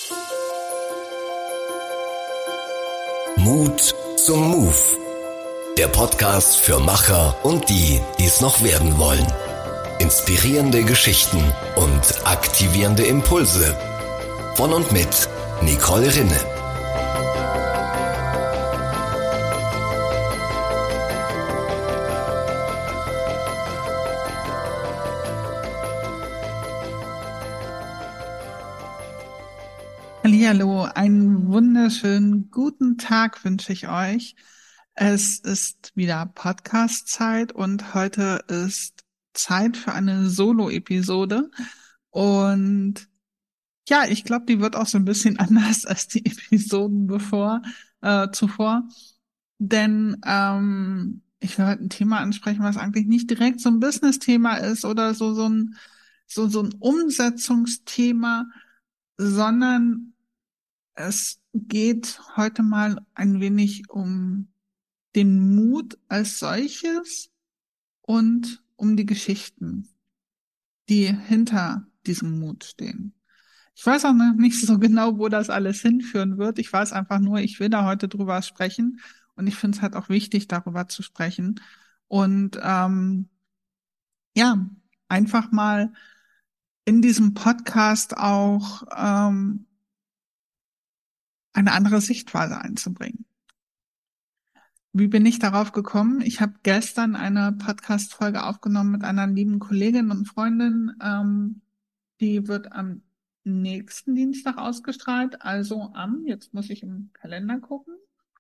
Mut zum Move. Der Podcast für Macher und die, die es noch werden wollen. Inspirierende Geschichten und aktivierende Impulse. Von und mit Nicole Rinne. Hallihallo, einen wunderschönen guten Tag wünsche ich euch. Es ist wieder Podcast-Zeit und heute ist Zeit für eine Solo-Episode. Und ja, ich glaube, die wird auch so ein bisschen anders als die Episoden zuvor. Denn ich will heute ein Thema ansprechen, was eigentlich nicht direkt so ein Business-Thema ist oder so ein Umsetzungsthema, sondern es geht heute mal ein wenig um den Mut als solches und um die Geschichten, die hinter diesem Mut stehen. Ich weiß auch noch nicht so genau, wo das alles hinführen wird. Ich weiß einfach nur, ich will da heute drüber sprechen und ich finde es halt auch wichtig, darüber zu sprechen. Und ja, einfach mal in diesem Podcast auch eine andere Sichtweise einzubringen. Wie bin ich darauf gekommen? Ich habe gestern eine Podcast-Folge aufgenommen mit einer lieben Kollegin und Freundin. Die wird am nächsten Dienstag ausgestrahlt, also jetzt muss ich im Kalender gucken,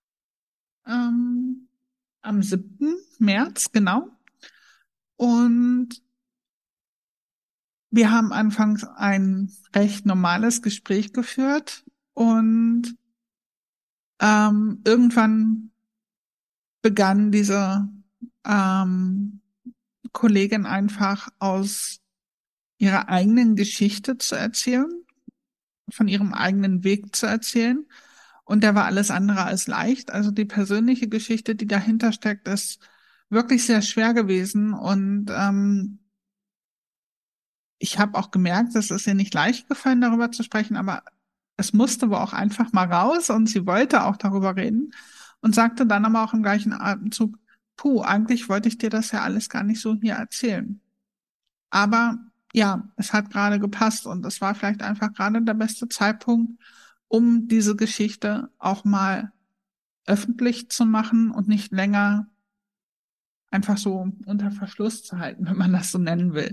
am 7. März, genau. Und wir haben anfangs ein recht normales Gespräch geführt und irgendwann begann diese Kollegin einfach aus ihrer eigenen Geschichte zu erzählen, von ihrem eigenen Weg zu erzählen. Und der war alles andere als leicht. Also die persönliche Geschichte, die dahinter steckt, ist wirklich sehr schwer gewesen. Und ich habe auch gemerkt, es ist ihr nicht leicht gefallen, darüber zu sprechen, aber es musste wohl auch einfach mal raus und sie wollte auch darüber reden und sagte dann aber auch im gleichen Atemzug, eigentlich wollte ich dir das ja alles gar nicht so hier erzählen. Aber ja, es hat gerade gepasst und es war vielleicht einfach gerade der beste Zeitpunkt, um diese Geschichte auch mal öffentlich zu machen und nicht länger einfach so unter Verschluss zu halten, wenn man das so nennen will.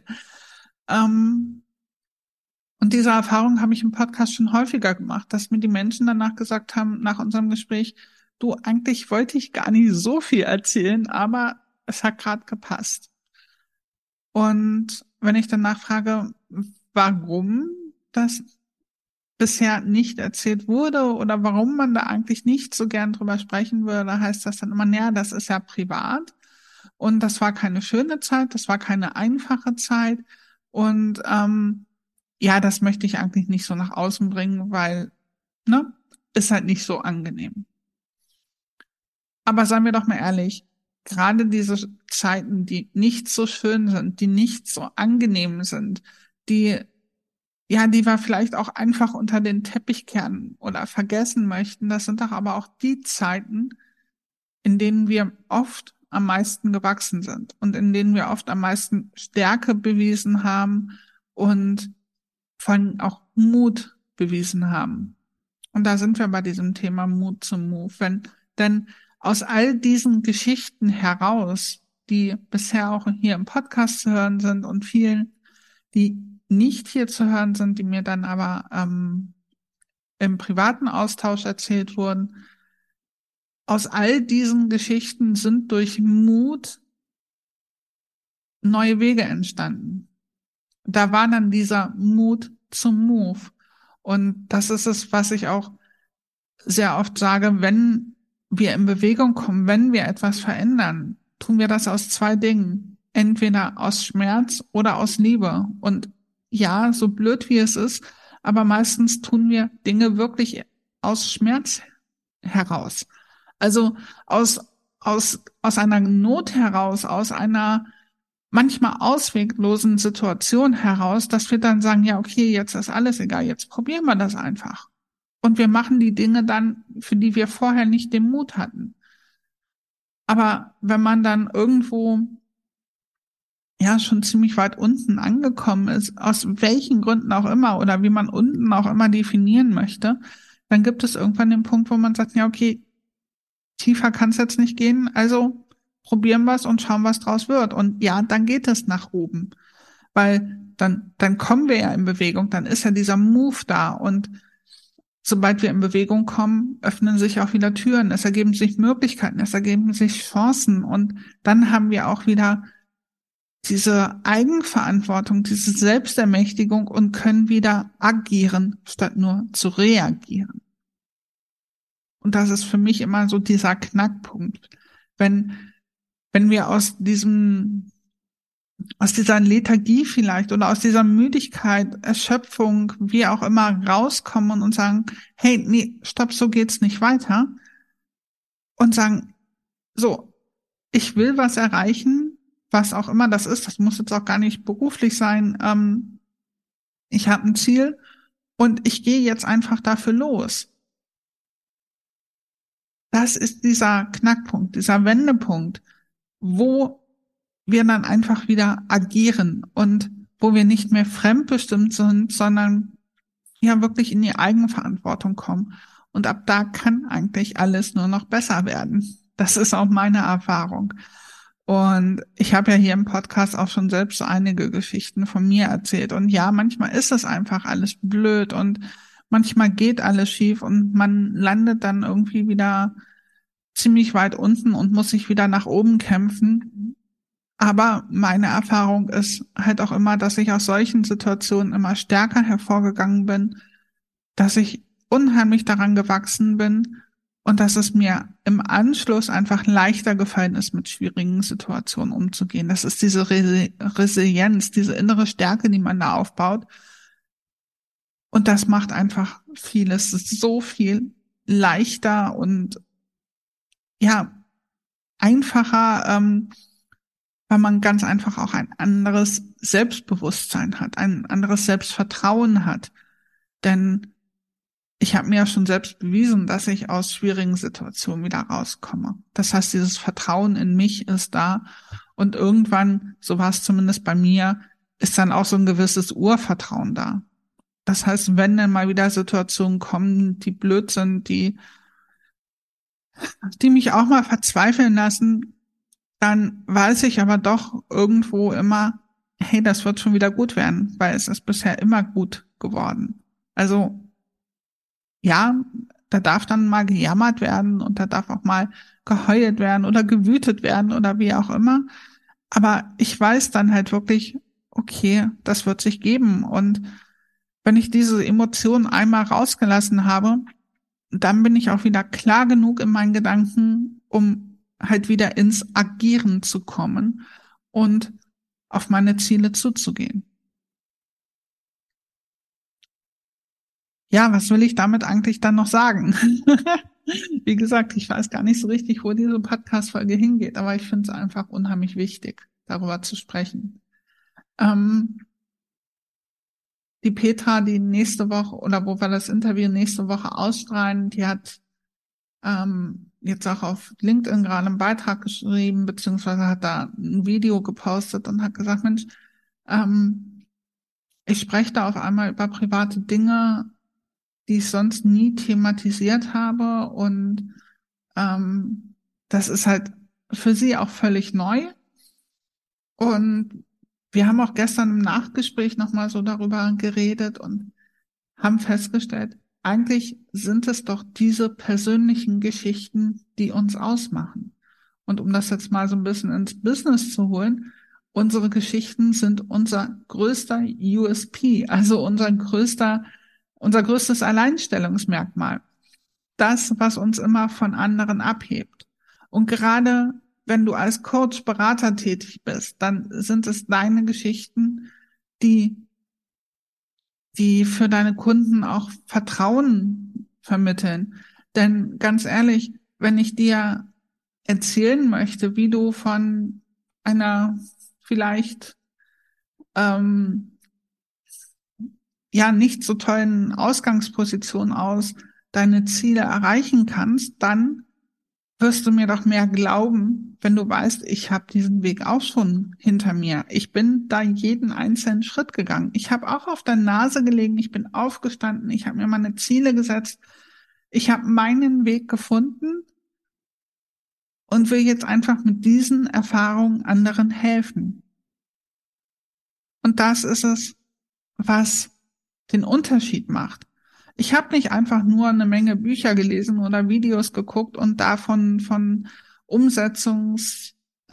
Und diese Erfahrung habe ich im Podcast schon häufiger gemacht, dass mir die Menschen danach gesagt haben, nach unserem Gespräch, eigentlich wollte ich gar nicht so viel erzählen, aber es hat gerade gepasst. Und wenn ich danach frage, warum das bisher nicht erzählt wurde oder warum man da eigentlich nicht so gern drüber sprechen würde, heißt das dann immer, naja, das ist ja privat und das war keine schöne Zeit, das war keine einfache Zeit und ja, das möchte ich eigentlich nicht so nach außen bringen, weil, ist halt nicht so angenehm. Aber seien wir doch mal ehrlich, gerade diese Zeiten, die nicht so schön sind, die nicht so angenehm sind, die wir vielleicht auch einfach unter den Teppich kehren oder vergessen möchten, das sind doch aber auch die Zeiten, in denen wir oft am meisten gewachsen sind und in denen wir oft am meisten Stärke bewiesen haben und vor allem auch Mut bewiesen haben. Und da sind wir bei diesem Thema Mut zum Move. Denn aus all diesen Geschichten heraus, die bisher auch hier im Podcast zu hören sind und vielen, die nicht hier zu hören sind, die mir dann aber im privaten Austausch erzählt wurden, aus all diesen Geschichten sind durch Mut neue Wege entstanden. Da war dann dieser Mut zum Move. Und das ist es, was ich auch sehr oft sage, wenn wir in Bewegung kommen, wenn wir etwas verändern, tun wir das aus 2 Dingen. Entweder aus Schmerz oder aus Liebe. Und ja, so blöd wie es ist, aber meistens tun wir Dinge wirklich aus Schmerz heraus. Also aus einer Not heraus, aus einer manchmal ausweglosen Situation heraus, dass wir dann sagen, ja, okay, jetzt ist alles egal, jetzt probieren wir das einfach. Und wir machen die Dinge dann, für die wir vorher nicht den Mut hatten. Aber wenn man dann irgendwo ja schon ziemlich weit unten angekommen ist, aus welchen Gründen auch immer oder wie man unten auch immer definieren möchte, dann gibt es irgendwann den Punkt, wo man sagt, ja, okay, tiefer kann es jetzt nicht gehen, also probieren wir es und schauen, was draus wird. Und ja, dann geht es nach oben, weil dann kommen wir ja in Bewegung, dann ist ja dieser Move da und sobald wir in Bewegung kommen, öffnen sich auch wieder Türen, es ergeben sich Möglichkeiten, es ergeben sich Chancen und dann haben wir auch wieder diese Eigenverantwortung, diese Selbstermächtigung und können wieder agieren, statt nur zu reagieren. Und das ist für mich immer so dieser Knackpunkt. Wenn wir aus dieser Lethargie vielleicht oder aus dieser Müdigkeit, Erschöpfung, wie auch immer, rauskommen und sagen, hey, nee, stopp, so geht's nicht weiter. Und sagen, so, ich will was erreichen, was auch immer das ist. Das muss jetzt auch gar nicht beruflich sein. Ich habe ein Ziel und ich gehe jetzt einfach dafür los. Das ist dieser Knackpunkt, dieser Wendepunkt, wo wir dann einfach wieder agieren und wo wir nicht mehr fremdbestimmt sind, sondern ja wirklich in die Eigenverantwortung kommen. Und ab da kann eigentlich alles nur noch besser werden. Das ist auch meine Erfahrung. Und ich habe ja hier im Podcast auch schon selbst so einige Geschichten von mir erzählt. Und ja, manchmal ist es einfach alles blöd und manchmal geht alles schief und man landet dann irgendwie wieder ziemlich weit unten und muss sich wieder nach oben kämpfen. Aber meine Erfahrung ist halt auch immer, dass ich aus solchen Situationen immer stärker hervorgegangen bin, dass ich unheimlich daran gewachsen bin und dass es mir im Anschluss einfach leichter gefallen ist, mit schwierigen Situationen umzugehen. Das ist diese Resilienz, diese innere Stärke, die man da aufbaut. Und das macht einfach vieles so viel leichter und ja, einfacher, weil man ganz einfach auch ein anderes Selbstbewusstsein hat, ein anderes Selbstvertrauen hat. Denn ich habe mir ja schon selbst bewiesen, dass ich aus schwierigen Situationen wieder rauskomme. Das heißt, dieses Vertrauen in mich ist da. Und irgendwann, so war es zumindest bei mir, ist dann auch so ein gewisses Urvertrauen da. Das heißt, wenn dann mal wieder Situationen kommen, die blöd sind, die mich auch mal verzweifeln lassen, dann weiß ich aber doch irgendwo immer, hey, das wird schon wieder gut werden, weil es ist bisher immer gut geworden. Also ja, da darf dann mal gejammert werden und da darf auch mal geheult werden oder gewütet werden oder wie auch immer. Aber ich weiß dann halt wirklich, okay, das wird sich geben. Und wenn ich diese Emotionen einmal rausgelassen habe, dann bin ich auch wieder klar genug in meinen Gedanken, um halt wieder ins Agieren zu kommen und auf meine Ziele zuzugehen. Ja, was will ich damit eigentlich dann noch sagen? Wie gesagt, ich weiß gar nicht so richtig, wo diese Podcast-Folge hingeht, aber ich finde es einfach unheimlich wichtig, darüber zu sprechen. Die Petra, die nächste Woche oder wo wir das Interview nächste Woche ausstrahlen, die hat jetzt auch auf LinkedIn gerade einen Beitrag geschrieben, beziehungsweise hat da ein Video gepostet und hat gesagt, Mensch, ich spreche da auf einmal über private Dinge, die ich sonst nie thematisiert habe und das ist halt für sie auch völlig neu. Und wir haben auch gestern im Nachgespräch nochmal so darüber geredet und haben festgestellt, eigentlich sind es doch diese persönlichen Geschichten, die uns ausmachen. Und um das jetzt mal so ein bisschen ins Business zu holen, unsere Geschichten sind unser größter USP, also unser größtes Alleinstellungsmerkmal. Das, was uns immer von anderen abhebt. Und gerade wenn du als Coach, Berater tätig bist, dann sind es deine Geschichten, die für deine Kunden auch Vertrauen vermitteln. Denn ganz ehrlich, wenn ich dir erzählen möchte, wie du von einer vielleicht ja nicht so tollen Ausgangsposition aus deine Ziele erreichen kannst, dann wirst du mir doch mehr glauben, wenn du weißt, ich habe diesen Weg auch schon hinter mir. Ich bin da jeden einzelnen Schritt gegangen. Ich habe auch auf der Nase gelegen, ich bin aufgestanden, ich habe mir meine Ziele gesetzt, ich habe meinen Weg gefunden und will jetzt einfach mit diesen Erfahrungen anderen helfen. Und das ist es, was den Unterschied macht. Ich habe nicht einfach nur eine Menge Bücher gelesen oder Videos geguckt und davon von Umsetzungstipps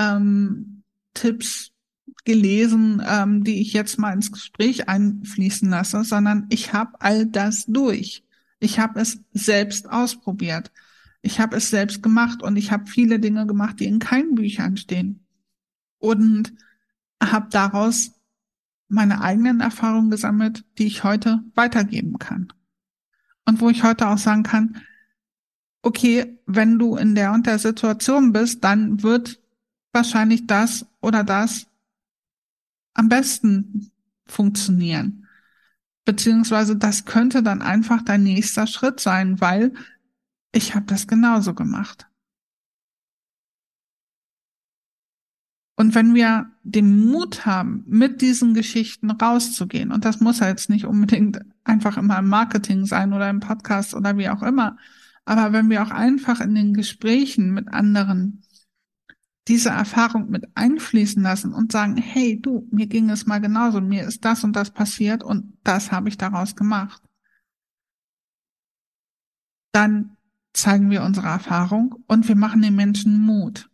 gelesen, die ich jetzt mal ins Gespräch einfließen lasse, sondern ich habe all das durch. Ich habe es selbst ausprobiert. Ich habe es selbst gemacht und ich habe viele Dinge gemacht, die in keinen Büchern stehen. Und habe daraus meine eigenen Erfahrungen gesammelt, die ich heute weitergeben kann. Und wo ich heute auch sagen kann, okay, wenn du in der und der Situation bist, dann wird wahrscheinlich das oder das am besten funktionieren. Beziehungsweise das könnte dann einfach dein nächster Schritt sein, weil ich habe das genauso gemacht. Und wenn wir den Mut haben, mit diesen Geschichten rauszugehen, und das muss ja jetzt nicht unbedingt einfach immer im Marketing sein oder im Podcast oder wie auch immer, aber wenn wir auch einfach in den Gesprächen mit anderen diese Erfahrung mit einfließen lassen und sagen, hey du, mir ging es mal genauso, mir ist das und das passiert und das habe ich daraus gemacht, dann zeigen wir unsere Erfahrung und wir machen den Menschen Mut.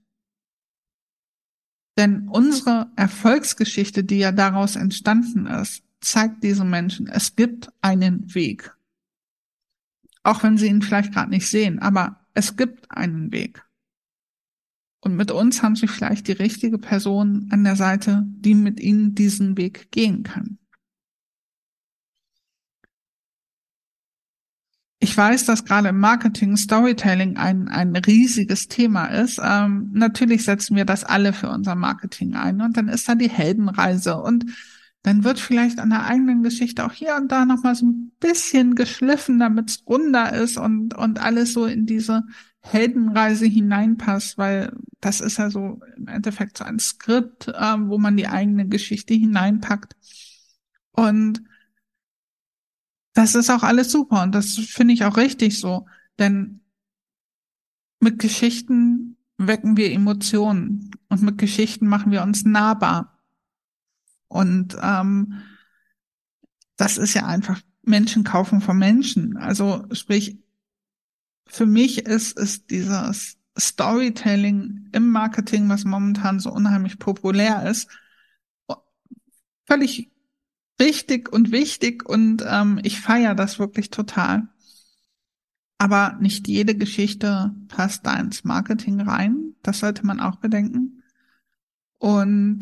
Denn unsere Erfolgsgeschichte, die ja daraus entstanden ist, zeigt diesen Menschen, es gibt einen Weg. Auch wenn sie ihn vielleicht gerade nicht sehen, aber es gibt einen Weg. Und mit uns haben sie vielleicht die richtige Person an der Seite, die mit ihnen diesen Weg gehen kann. Ich weiß, dass gerade im Marketing Storytelling ein riesiges Thema ist. Natürlich setzen wir das alle für unser Marketing ein und dann ist da die Heldenreise und dann wird vielleicht an der eigenen Geschichte auch hier und da nochmal so ein bisschen geschliffen, damit es runder ist und alles so in diese Heldenreise hineinpasst, weil das ist ja so im Endeffekt so ein Skript, wo man die eigene Geschichte hineinpackt. Und das ist auch alles super und das finde ich auch richtig so, denn mit Geschichten wecken wir Emotionen und mit Geschichten machen wir uns nahbar. Und das ist ja einfach Menschen kaufen von Menschen. Also sprich, für mich ist dieses Storytelling im Marketing, was momentan so unheimlich populär ist, völlig richtig und wichtig und ich feiere das wirklich total. Aber nicht jede Geschichte passt da ins Marketing rein. Das sollte man auch bedenken. Und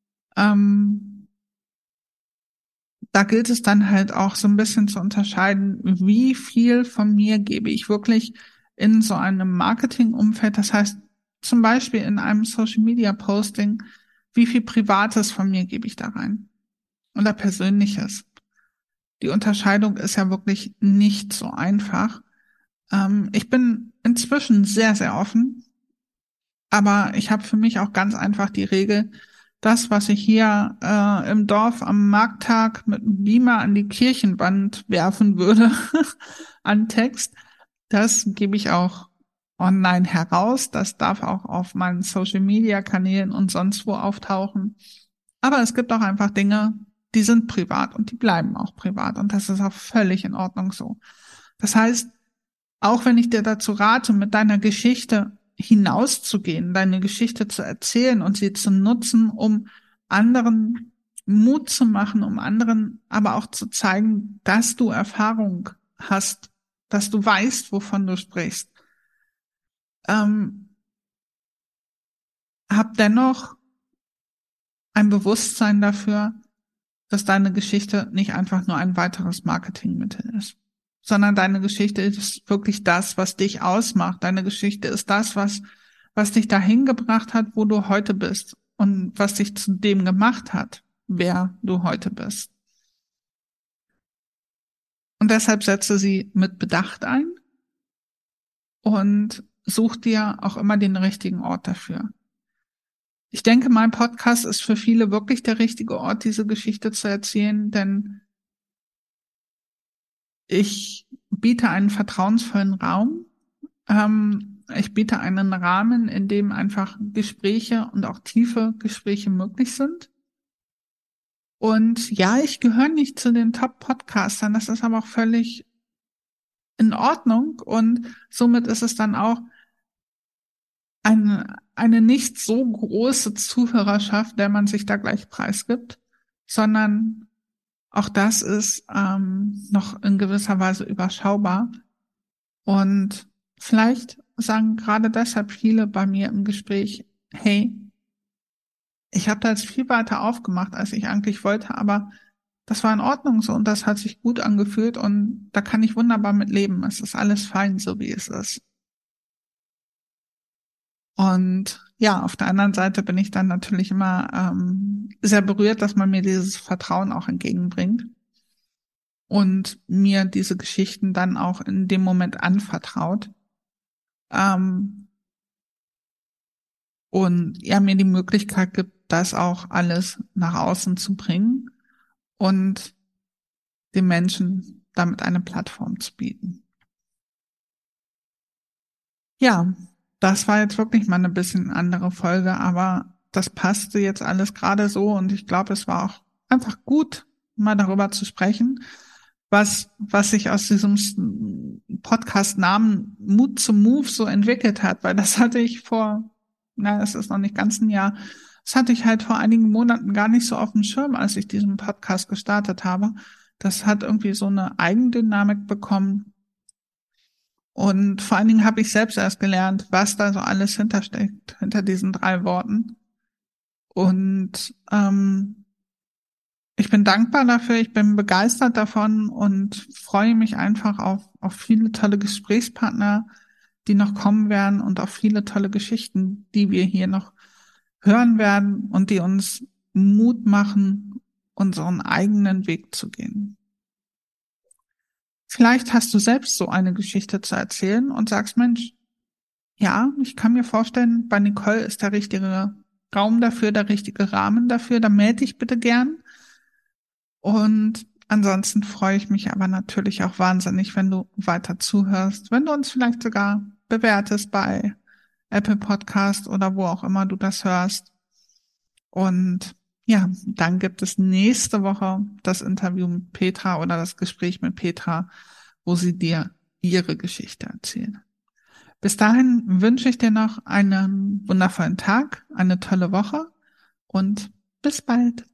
da gilt es dann halt auch so ein bisschen zu unterscheiden, wie viel von mir gebe ich wirklich in so einem Marketingumfeld. Das heißt, zum Beispiel in einem Social-Media-Posting, wie viel Privates von mir gebe ich da rein? Oder Persönliches. Die Unterscheidung ist ja wirklich nicht so einfach. Ich bin inzwischen sehr, sehr offen, aber ich habe für mich auch ganz einfach die Regel, das, was ich hier im Dorf am Markttag mit einem Beamer an die Kirchenwand werfen würde an Text, das gebe ich auch online heraus. Das darf auch auf meinen Social-Media-Kanälen und sonst wo auftauchen. Aber es gibt auch einfach Dinge, die sind privat und die bleiben auch privat. Und das ist auch völlig in Ordnung so. Das heißt, auch wenn ich dir dazu rate, mit deiner Geschichte hinauszugehen, deine Geschichte zu erzählen und sie zu nutzen, um anderen Mut zu machen, um anderen aber auch zu zeigen, dass du Erfahrung hast, dass du weißt, wovon du sprichst. Hab dennoch ein Bewusstsein dafür, dass deine Geschichte nicht einfach nur ein weiteres Marketingmittel ist, sondern deine Geschichte ist wirklich das, was dich ausmacht. Deine Geschichte ist das, was dich dahin gebracht hat, wo du heute bist und was dich zu dem gemacht hat, wer du heute bist. Und deshalb setze sie mit Bedacht ein, und such dir auch immer den richtigen Ort dafür. Ich denke, mein Podcast ist für viele wirklich der richtige Ort, diese Geschichte zu erzählen, denn ich biete einen vertrauensvollen Raum. Ich biete einen Rahmen, in dem einfach Gespräche und auch tiefe Gespräche möglich sind. Und ja, ich gehöre nicht zu den Top-Podcastern, das ist aber auch völlig in Ordnung. Und somit ist es dann auch eine nicht so große Zuhörerschaft, der man sich da gleich preisgibt, sondern auch das ist noch in gewisser Weise überschaubar. Und vielleicht sagen gerade deshalb viele bei mir im Gespräch, hey, ich habe da jetzt viel weiter aufgemacht, als ich eigentlich wollte, aber das war in Ordnung so und das hat sich gut angefühlt und da kann ich wunderbar mit leben. Es ist alles fein, so wie es ist. Und ja, auf der anderen Seite bin ich dann natürlich immer sehr berührt, dass man mir dieses Vertrauen auch entgegenbringt und mir diese Geschichten dann auch in dem Moment anvertraut. Ähm, und ja, mir die Möglichkeit gibt, das auch alles nach außen zu bringen und den Menschen damit eine Plattform zu bieten. Ja, das war jetzt wirklich mal eine bisschen andere Folge, aber das passte jetzt alles gerade so und ich glaube, es war auch einfach gut, mal darüber zu sprechen, was sich aus diesem Podcast-Namen Mut zum Move so entwickelt hat, weil das hatte ich es ist noch nicht ganz ein Jahr, das hatte ich halt vor einigen Monaten gar nicht so auf dem Schirm, als ich diesen Podcast gestartet habe. Das hat irgendwie so eine Eigendynamik bekommen. Und vor allen Dingen habe ich selbst erst gelernt, was da so alles hintersteckt, hinter diesen 3 Worten. Und ich bin dankbar dafür, ich bin begeistert davon und freue mich einfach auf viele tolle Gesprächspartner, die noch kommen werden und auf viele tolle Geschichten, die wir hier noch hören werden und die uns Mut machen, unseren eigenen Weg zu gehen. Vielleicht hast du selbst so eine Geschichte zu erzählen und sagst, Mensch, ja, ich kann mir vorstellen, bei Nicole ist der richtige Raum dafür, der richtige Rahmen dafür, dann melde dich bitte gern. Und ansonsten freue ich mich aber natürlich auch wahnsinnig, wenn du weiter zuhörst, wenn du uns vielleicht sogar bewertest bei Apple Podcast oder wo auch immer du das hörst. Und ja, dann gibt es nächste Woche das Interview mit Petra oder das Gespräch mit Petra, wo sie dir ihre Geschichte erzählt. Bis dahin wünsche ich dir noch einen wundervollen Tag, eine tolle Woche und bis bald.